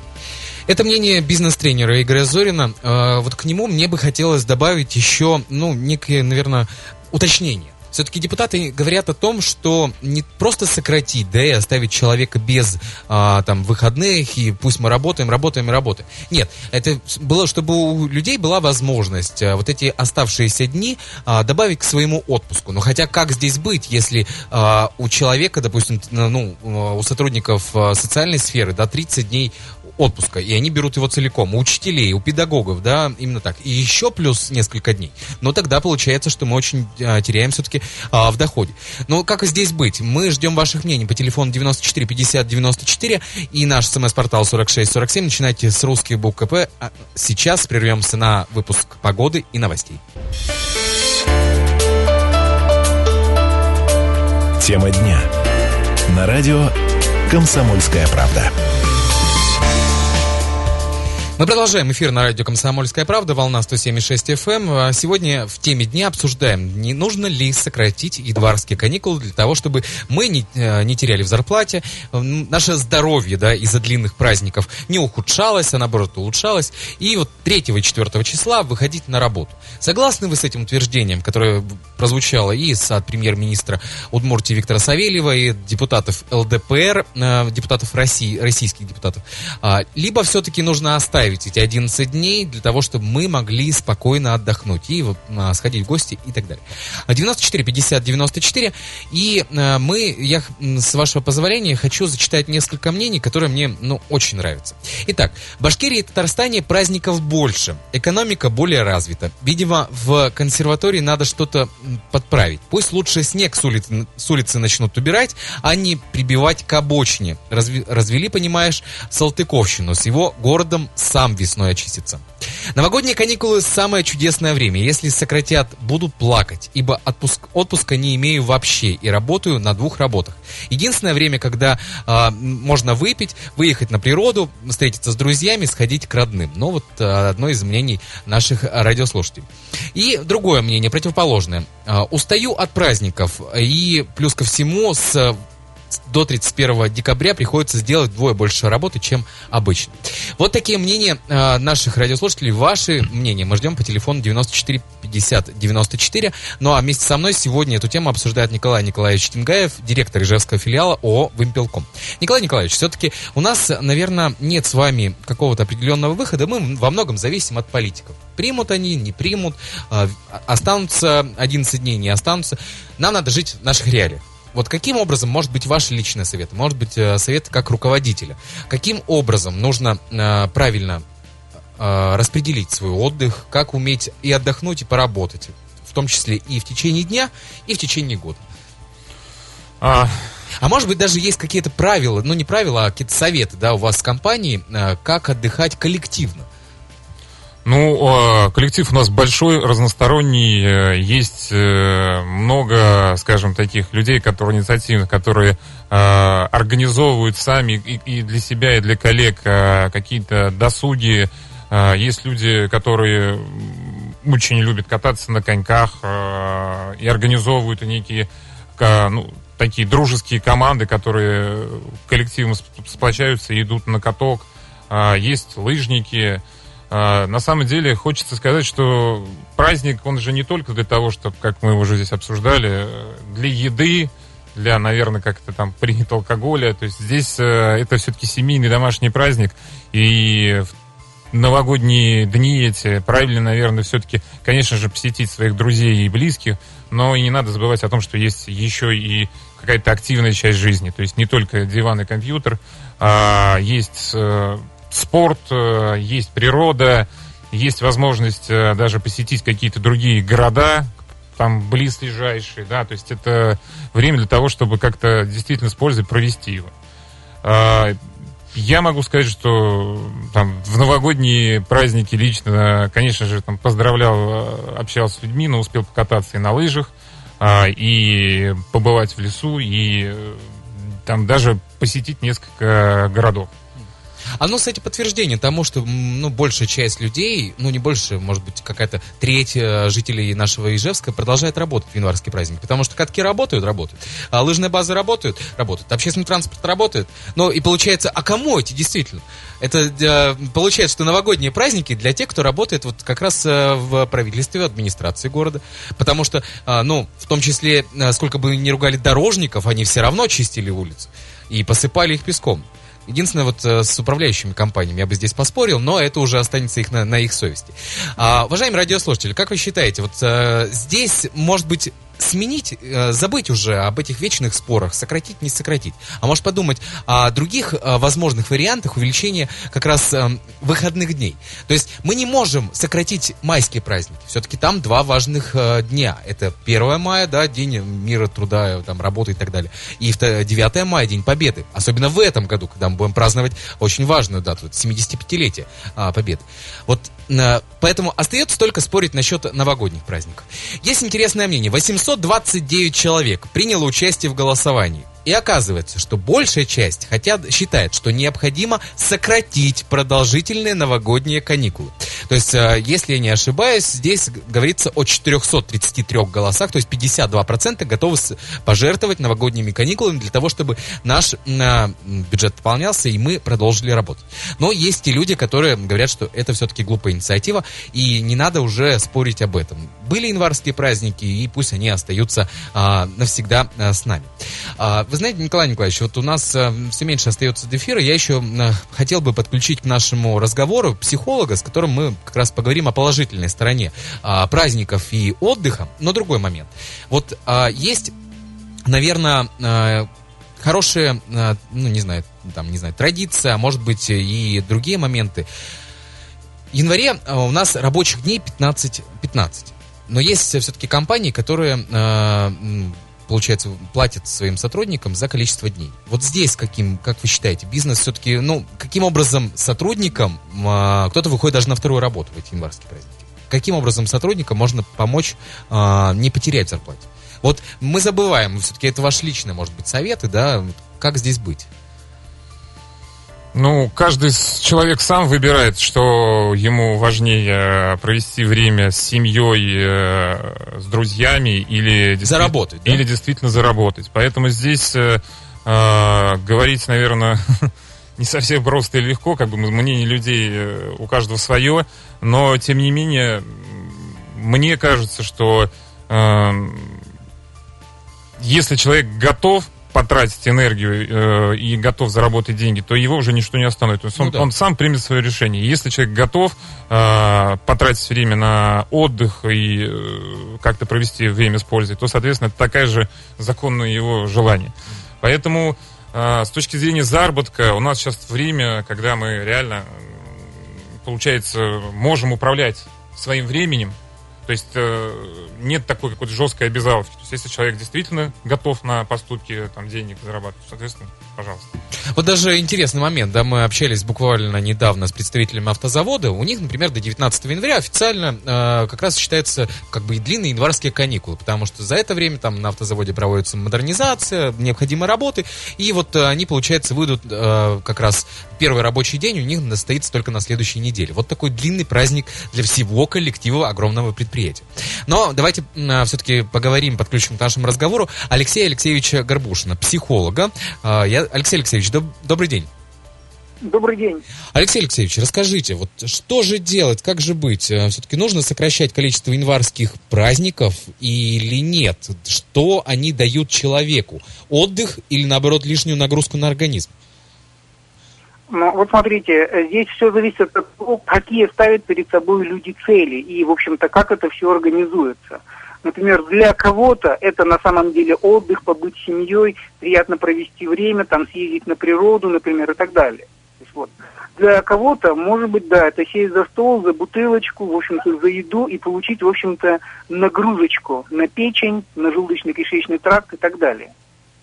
Это мнение бизнес-тренера Игоря Зорина. Э, вот к нему мне бы хотелось добавить еще, ну, некое, наверное, уточнение. Все-таки депутаты говорят о том, что не просто сократить, да, и оставить человека без а, там, выходных, и пусть мы работаем, работаем и работаем. Нет, это было, чтобы у людей была возможность а, вот эти оставшиеся дни а, добавить к своему отпуску. Но хотя как здесь быть, если а, у человека, допустим, ну, у сотрудников социальной сферы, да, тридцать дней отпуска, и они берут его целиком. У учителей, у педагогов, да, именно так. И еще плюс несколько дней. Но тогда получается, что мы очень а, теряем все-таки а, в доходе. Но как здесь быть? Мы ждем ваших мнений по телефону девяносто четыре пятьдесят девяносто четыре и наш смс-портал сорок шесть сорок семь. Начинайте с русских букв КП. А сейчас прервемся на выпуск погоды и новостей. Тема дня. На радио «Комсомольская правда». Мы продолжаем эфир на радио «Комсомольская правда», волна сто семь и шесть эф эм. Сегодня в теме дня обсуждаем, не нужно ли сократить январские каникулы для того, чтобы мы не, не теряли в зарплате, наше здоровье, да, из-за длинных праздников не ухудшалось, а наоборот улучшалось, и вот третьего и четвёртого числа выходить на работу. Согласны вы с этим утверждением, которое прозвучало и от премьер-министра Удмуртии Виктора Савельева, и депутатов эл дэ пэ эр, депутатов России, российских депутатов, либо все-таки нужно оставить оставить эти одиннадцать дней для того, чтобы мы могли спокойно отдохнуть и вот, а, сходить в гости и так далее. девяносто четыре пятьдесят девяносто четыре. И а, мы, я с вашего позволения хочу зачитать несколько мнений, которые мне, ну, очень нравятся. Итак, в Башкирии и Татарстане праздников больше, экономика более развита. Видимо, в консерватории надо что-то подправить. Пусть лучше снег с улицы, с улицы начнут убирать, а не прибивать к обочине. Разви, развели, понимаешь, Салтыковщину. С его городом сам весной очистится. Новогодние каникулы – самое чудесное время. Если сократят, буду плакать, ибо отпуск, отпуска не имею вообще и работаю на двух работах. Единственное время, когда э, можно выпить, выехать на природу, встретиться с друзьями, сходить к родным. Но вот э, одно из мнений наших радиослушателей. И другое мнение, противоположное. Э, устаю от праздников, и плюс ко всему с... до тридцать первого декабря приходится сделать вдвое больше работы, чем обычно. Вот такие мнения э, наших радиослушателей. Ваши мнения мы ждем по телефону девяносто четыре пятьдесят девяносто четыре. Ну а вместе со мной сегодня эту тему обсуждает Николай Николаевич Тингаев, директор Ижевского филиала ООО «Вимпелком». Николай Николаевич, все-таки у нас, наверное, нет с вами какого-то определенного выхода. Мы во многом зависим от политиков. Примут они, не примут, э, останутся одиннадцать дней, не останутся. Нам надо жить в наших реалиях. Вот каким образом, может быть, ваши личные советы, может быть, советы как руководителя, каким образом нужно э, правильно э, распределить свой отдых, как уметь и отдохнуть, и поработать, в том числе и в течение дня, и в течение года? А, а может быть, даже есть какие-то правила, ну не правила, а какие-то советы, да, у вас в компании, э, как отдыхать коллективно? Ну, коллектив у нас большой, разносторонний, есть много, скажем, таких людей, которые инициативных, которые организовывают сами и для себя, и для коллег какие-то досуги. Есть люди, которые очень любят кататься на коньках и организовывают некие, ну, такие дружеские команды, которые коллективно сплочаются и идут на каток. Есть лыжники. На самом деле хочется сказать, что праздник, он же не только для того, чтобы, как мы уже здесь обсуждали, для еды, для, наверное, как-то там принято алкоголя. То есть здесь это все-таки семейный домашний праздник. И в новогодние дни эти правильно, наверное, все-таки, конечно же, посетить своих друзей и близких. Но и не надо забывать о том, что есть еще и какая-то активная часть жизни. То есть не только диван и компьютер, а есть... спорт, есть природа, есть возможность даже посетить какие-то другие города, там близлежащие, да, то есть это время для того, чтобы как-то действительно с пользой провести его. Я могу сказать, что там, в новогодние праздники лично, конечно же, там, поздравлял, общался с людьми, но успел покататься и на лыжах, и побывать в лесу, и там даже посетить несколько городов. Оно, кстати, подтверждение тому, что, ну, большая часть людей, ну, не больше, может быть, какая-то треть жителей нашего Ижевска продолжает работать в январский праздник, потому что катки работают, работают, а лыжные базы работают, работают, общественный транспорт работает. Ну, и получается, а кому эти действительно? Это получается, что новогодние праздники для тех, кто работает вот как раз в правительстве, в администрации города, потому что, ну, в том числе, сколько бы ни ругали дорожников, они все равно чистили улицы и посыпали их песком. Единственное, вот с управляющими компаниями я бы здесь поспорил, но это уже останется их на, на их совести. А, уважаемые радиослушатели, как вы считаете, вот а, здесь, может быть, сменить, а, забыть уже об этих вечных спорах, сократить, не сократить, а может подумать о других а, возможных вариантах увеличения как раз а, выходных дней. То есть мы не можем сократить майские праздники, все-таки там два важных а, дня. Это первое мая, да, день мира, труда, там, работы и так далее, и девятое мая, день Победы, особенно в этом году, когда мы будем праздновать очень важную дату, семидесятипятилетие а, Победы. Вот а, поэтому остается только спорить насчет новогодних праздников. Есть интересное мнение. восемьсот двадцать девять человек приняло участие в голосовании. И оказывается, что большая часть хотят, считает, что необходимо сократить продолжительные новогодние каникулы. То есть, если я не ошибаюсь, здесь говорится о четырехстах тридцати трёх голосах, то есть пятьдесят два процента готовы пожертвовать новогодними каникулами для того, чтобы наш бюджет пополнялся, и мы продолжили работать. Но есть и люди, которые говорят, что это все-таки глупая инициатива, и не надо уже спорить об этом. Были январские праздники, и пусть они остаются а, навсегда а, с нами. А, вы знаете, Николай Николаевич, вот у нас а, все меньше остается до эфира. Я еще а, хотел бы подключить к нашему разговору психолога, с которым мы как раз поговорим о положительной стороне а, праздников и отдыха. Но другой момент. Вот а, есть, наверное, а, хорошая, а, ну, не знаю, там, не знаю, традиция, а может быть и другие моменты. В январе а, у нас рабочих дней пятнадцать пятнадцать. Но есть все-таки компании, которые, а, получается, платят своим сотрудникам за количество дней. Вот здесь, каким, как вы считаете, бизнес все-таки, ну, каким образом сотрудникам, а, кто-то выходит даже на вторую работу в эти январские праздники, каким образом сотрудникам можно помочь а, не потерять зарплату? Вот мы забываем, все-таки это ваши личные, может быть, советы, да, как здесь быть? Ну, каждый человек сам выбирает, что ему важнее провести время с семьей, с друзьями или заработать, да? Или действительно заработать. Поэтому здесь э, говорить, наверное, не совсем просто и легко, как бы мнение людей у каждого свое, но тем не менее, мне кажется, что э, если человек готов потратить энергию э, и готов заработать деньги, то его уже ничто не остановит. То есть он, ну, да. он сам примет свое решение. Если человек готов э, потратить время на отдых и э, как-то провести время с пользой, то, соответственно, это такое же законное его желание. Поэтому э, с точки зрения заработка у нас сейчас время, когда мы реально, получается, можем управлять своим временем. То есть э, нет такой какой-то жесткой обязаловки. То есть если человек действительно готов на поступки, там, денег зарабатывать, соответственно, пожалуйста. Вот даже интересный момент, да, мы общались буквально недавно с представителями автозавода. У них, например, до девятнадцатого января официально э, как раз считается как бы и длинные январские каникулы, потому что за это время там на автозаводе проводится модернизация, необходимые работы, и вот э, они, получается, выйдут э, как раз первый рабочий день у них состоится только на следующей неделе. Вот такой длинный праздник для всего коллектива огромного предприятия. Но давайте а, все-таки поговорим, подключим к нашему разговору Алексея Алексеевича Горбушина, психолога. А, я, Алексей Алексеевич, доб, добрый день. Добрый день. Алексей Алексеевич, расскажите, вот что же делать, как же быть? Все-таки нужно сокращать количество январских праздников или нет? Что они дают человеку? Отдых или, наоборот, лишнюю нагрузку на организм? Ну, вот смотрите, здесь все зависит от того, какие ставят перед собой люди цели и, в общем-то, как это все организуется. Например, для кого-то это на самом деле отдых, побыть с семьей, приятно провести время, там, съездить на природу, например, и так далее. То есть, вот. Для кого-то, может быть, да, это сесть за стол, за бутылочку, в общем-то, за еду и получить, в общем-то, нагрузочку на печень, на желудочно-кишечный тракт и так далее.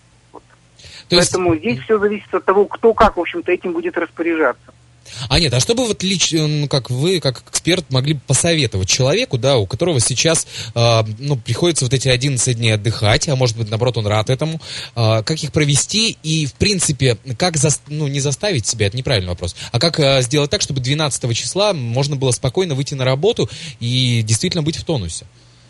То Поэтому есть... здесь все зависит от того, кто как, в общем-то, этим будет распоряжаться. А нет, а что бы вот лично, ну, как вы, как эксперт, могли посоветовать человеку, да, у которого сейчас, э, ну, приходится вот эти одиннадцать дней отдыхать, а может быть, наоборот, он рад этому, э, как их провести и, в принципе, как, за, ну, не заставить себя, это неправильный вопрос, а как э, сделать так, чтобы двенадцатого числа можно было спокойно выйти на работу и действительно быть в тонусе?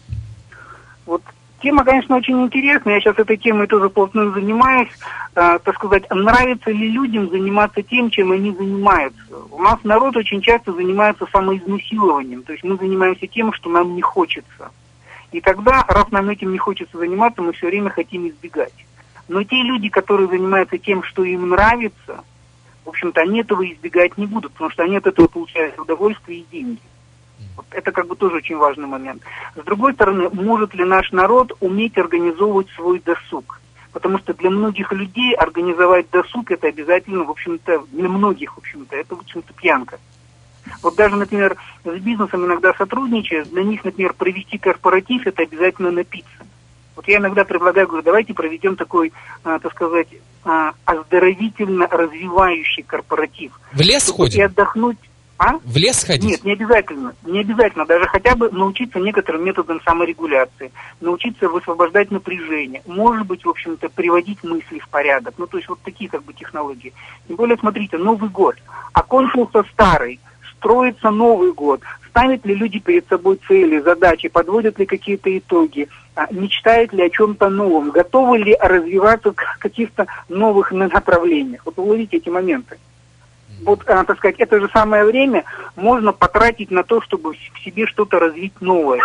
Вот. Тема, конечно, очень интересная. Я сейчас этой темой тоже плотно занимаюсь. Э, так сказать, нравится ли людям заниматься тем, чем они занимаются? У нас народ очень часто занимается самоизнасилованием. То есть мы занимаемся тем, что нам не хочется. И тогда, раз нам этим не хочется заниматься, мы все время хотим избегать. Но те люди, которые занимаются тем, что им нравится, в общем-то, они этого избегать не будут, потому что они от этого получают удовольствие и деньги. Вот это как бы тоже очень важный момент. С другой стороны, может ли наш народ уметь организовывать свой досуг? Потому что для многих людей организовать досуг это обязательно, в общем-то, для многих, в общем-то, это, в общем-то, пьянка. Вот даже, например, с бизнесом иногда сотрудничая, для них, например, провести корпоратив это обязательно напиться. Вот я иногда предлагаю, говорю, давайте проведем такой, а, так сказать, а, оздоровительно развивающий корпоратив. В лес сходим? И отдохнуть. А? В лес ходить? Нет, не обязательно. Не обязательно. Даже хотя бы научиться некоторым методам саморегуляции, научиться высвобождать напряжение. Может быть, в общем-то, приводить мысли в порядок. Ну, то есть вот такие как бы технологии. Тем более, смотрите, Новый год. Окончился старый, строится Новый год. ставят ли люди перед собой цели, задачи, подводят ли какие-то итоги, мечтают ли о чем-то новом, готовы ли развиваться в каких-то новых направлениях. Вот уловите эти моменты. Вот, так сказать, это же самое время можно потратить на то, чтобы в себе что-то развить новое.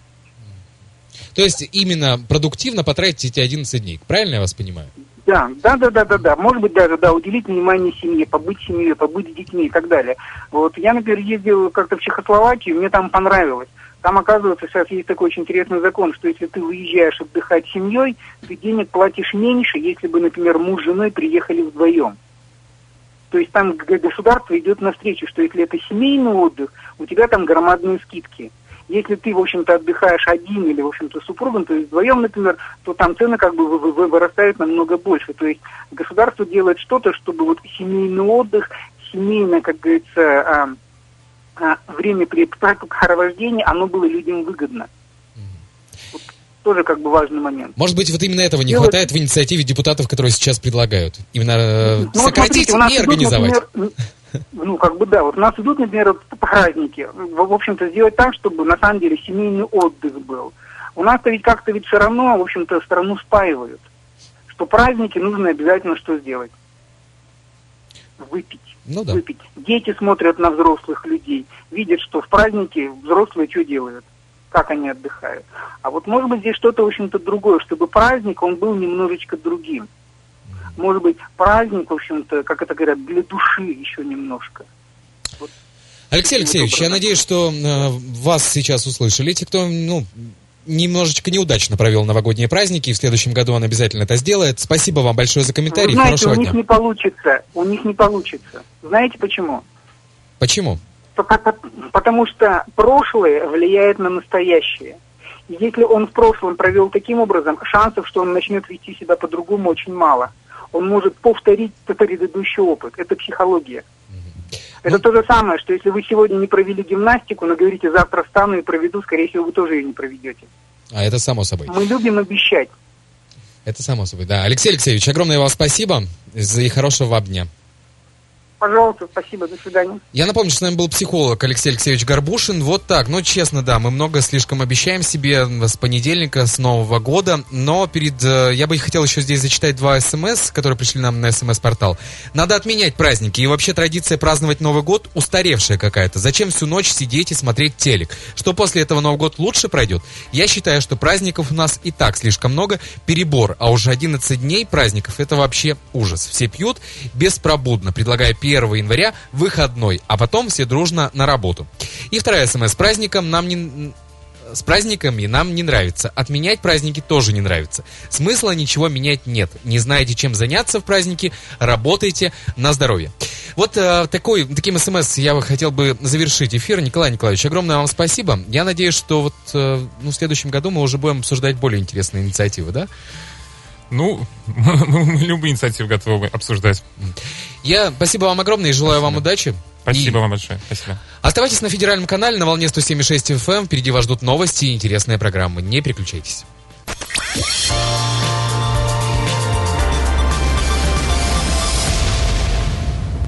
То есть именно продуктивно потратить эти одиннадцать дней, правильно я вас понимаю? Да, да, да, да, да, да. Может быть, даже, да, уделить внимание семье, побыть семьей, побыть с детьми и так далее. Вот я, например, ездил как-то в Чехословакию, мне там понравилось. Там, оказывается, сейчас есть такой очень интересный закон, что если ты уезжаешь отдыхать с семьей, ты денег платишь меньше, если бы, например, муж с женой приехали вдвоем. То есть там государство идет навстречу, что если это семейный отдых, у тебя там громадные скидки. Если ты, в общем-то, отдыхаешь один или, в общем-то, с супругом, то есть вдвоем, например, то там цены как бы вырастают намного больше. То есть государство делает что-то, чтобы вот семейный отдых, семейное, как говорится, время препровождения, оно было людям выгодно. Вот тоже как бы важный момент. Может быть, вот именно этого не Делать... хватает в инициативе депутатов, которые сейчас предлагают. Именно э, ну, сократить вот смотрите, и организовать. Например, ну, как бы, да, вот у нас идут, например, праздники. В общем-то, сделать так, чтобы, на самом деле, семейный отдых был. У нас-то ведь как-то ведь все равно, в общем-то, страну спаивают. Что праздники нужно обязательно что сделать? Выпить. Ну, да. Выпить. Дети смотрят на взрослых людей, видят, что в празднике взрослые что делают? Как они отдыхают. А вот, может быть, здесь что-то, в общем-то, другое, чтобы праздник, он был немножечко другим. Может быть, праздник, в общем-то, как это говорят, для души еще немножко. Вот. Алексей Алексеевич, я надеюсь, что э, вас сейчас услышали. Те, кто, ну, немножечко неудачно провел новогодние праздники, и в следующем году он обязательно это сделает. Спасибо вам большое за комментарий. Вы знаете, Хорошего у них дня. не получится. У них не получится. Знаете почему? Почему? Потому что прошлое влияет на настоящее. И если он в прошлом провел таким образом, шансов, что он начнет вести себя по-другому, очень мало. Он может повторить предыдущий опыт. Это психология. Mm-hmm. Это ну... то же самое, что если вы сегодня не провели гимнастику, но говорите, завтра встану и проведу, скорее всего, вы тоже ее не проведете. А это само собой. Мы любим обещать. Это само собой, да. Алексей Алексеевич, огромное вам спасибо и хорошего вам дня. Пожалуйста, спасибо, до свидания. Я напомню, что с нами был психолог Алексей Алексеевич Горбушин. Вот так, ну честно, да, мы много слишком обещаем себе с понедельника, с Нового года, но перед... Я бы хотел еще здесь зачитать два смс, которые пришли нам на смс-портал. Надо отменять праздники, и вообще традиция праздновать Новый год устаревшая какая-то. Зачем всю ночь сидеть и смотреть телек? Что после этого Новый год лучше пройдет? Я считаю, что праздников у нас и так слишком много, перебор, а уже одиннадцать дней праздников это вообще ужас. Все пьют беспробудно, предлагая первого января выходной, а потом все дружно на работу. И вторая смс. С праздником нам не... С праздниками нам не нравится. Отменять праздники тоже не нравится. Смысла ничего менять нет. Не знаете, чем заняться в празднике, работайте на здоровье. Вот э, такой, таким смс я бы хотел бы завершить эфир. Николай Николаевич, огромное вам спасибо. Я надеюсь, что вот э, ну, в следующем году мы уже будем обсуждать более интересные инициативы, да? Ну, мы любые инициативы готовы обсуждать. Я спасибо вам огромное и желаю вам удачи. Спасибо и... вам большое. Спасибо. Оставайтесь на федеральном канале на волне сто семь и шесть эф эм. Впереди вас ждут новости и интересные программы. Не переключайтесь.